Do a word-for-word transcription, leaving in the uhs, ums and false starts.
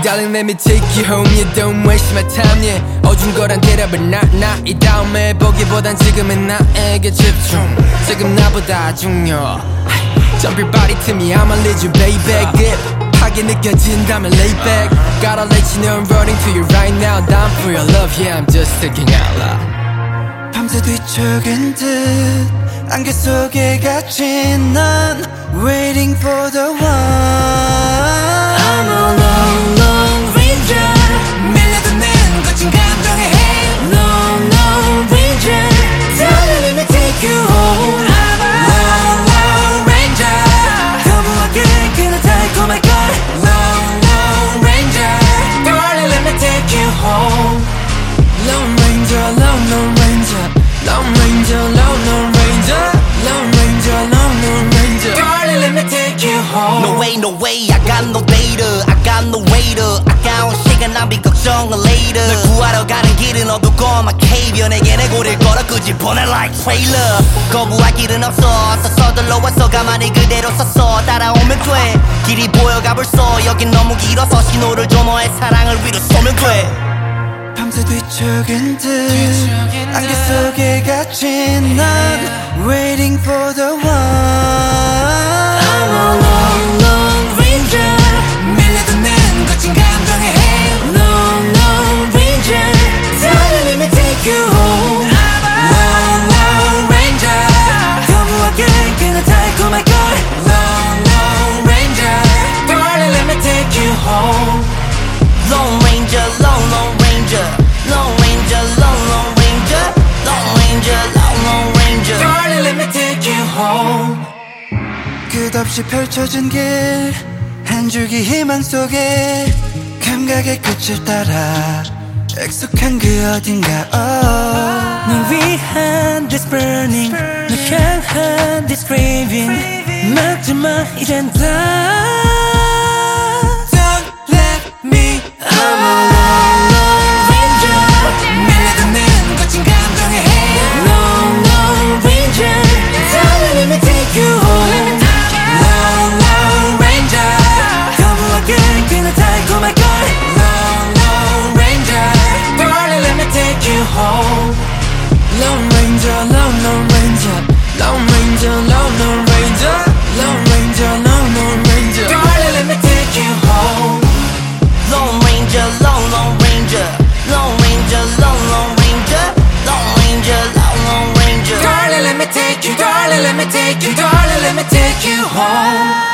Darling, let me take you home. You don't waste my time, yeah. 어중거란 대답은 나, 나. 이 다음에 보기보단 지금은 나에게 집중. 지금 나보다 중요. Jump your body to me, I'ma lead you, baby. 급하게 느껴진다면 lay back. Gotta let you know I'm running to you right now. Down for your love, yeah, I'm just thinking out loud. 밤새 뒤척인 듯 안개 속에 갇힌 넌 Waiting for the one. I'm a long, long ranger. 밀려드는 거친 감정에 hey. Long, long ranger. Darling, let me take you home. I'm a long, long ranger. 거부하게 그는 달콤할 걸. Long, long ranger. Darling, let me take you home. Lone Ranger, Lone, Lone Ranger. Lone Ranger, Lone, Lone Ranger. Lone Ranger, Lone, Lone Ranger. Darling, let me take you home. No way, no way, I got no data, I got no radar. 아까운 시간 낭비 걱정은 later. 널 구하러 가는 길은 어둡고 막해변 내게 내 고리를 걸어 끄집어내 like trailer. 거부할 길은 없어, 서서들러 왔어. 가만히 그대로 섰어, 따라오면 돼. 길이 보여가 벌써 여긴 너무 길어서 신호를 줘. 너의 사랑을 위로 쏘면 돼. 밤새 뒤척인 듯 안개 속에 갇힌 넌 Waiting for the one. I'm a long, long ranger. 밀려드는 거친 감정에 hey. Long, long ranger. Darling, let me take you home. I'm a long, long ranger. 거부하게 그는 달콤할 걸. Long, long ranger. Darling, let me take you home. Lone Ranger, Lone, Lone Ranger. Lone Ranger, Lone, Lone Ranger. Lone Ranger, Lone, Lone Ranger. Darling, let me take you home. 끝없이 펼쳐진 길 한 줄기 희망 속에 감각의 끝을 따라 익숙한 그 어딘가 oh. 널 위한 this burning 널 향한 this craving 막지 마 이젠 다 Don't let me. I'm a long, long ranger. 밀려드는 거친 감정에 hey. Long, long ranger. Darling, let me take you home. Long, long ranger. 거부하게 그는 달콤할 걸. Long, long ranger. Darling, let me take you home. Lone Ranger, Lone, Lone Ranger. Lone Ranger, Lone, Lone Ranger. Lone Ranger, Lone, Lone Ranger. Darling, let me take you home. Lone Ranger, Lone, Lone Ranger. Lone Ranger, Lone, Lone Ranger. Lone Ranger, Lone, Lone Ranger. Darling, let me take you, darling, let me take you, darling, let me take you home.